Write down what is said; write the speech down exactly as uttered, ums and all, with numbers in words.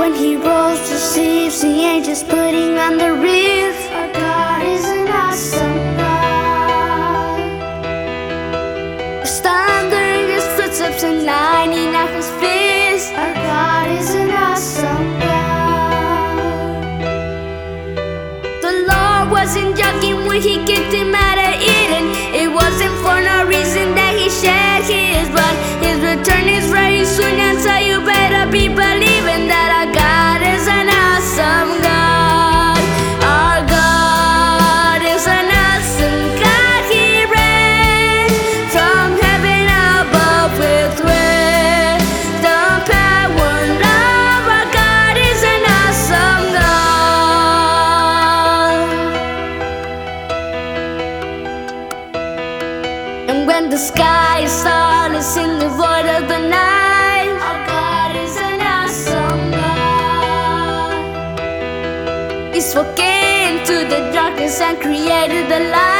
when He rolls the sleeves, the angels putting on the wreath. Our God is an awesome God. There's thunder in His footsteps and lightning at His fist. Our God is an awesome God. The Lord wasn't joking when He kicked him out of Eden. It wasn't for no reason that He shed His blood. His return is very soon, and so you better be believing that our God is an awesome God. Our God is an awesome God. He reigns from heaven above with wisdom, power, and love. Our God is an awesome God. And when the sky is starless in the void of the night, our God is an awesome God. He spoke into the darkness and created the light.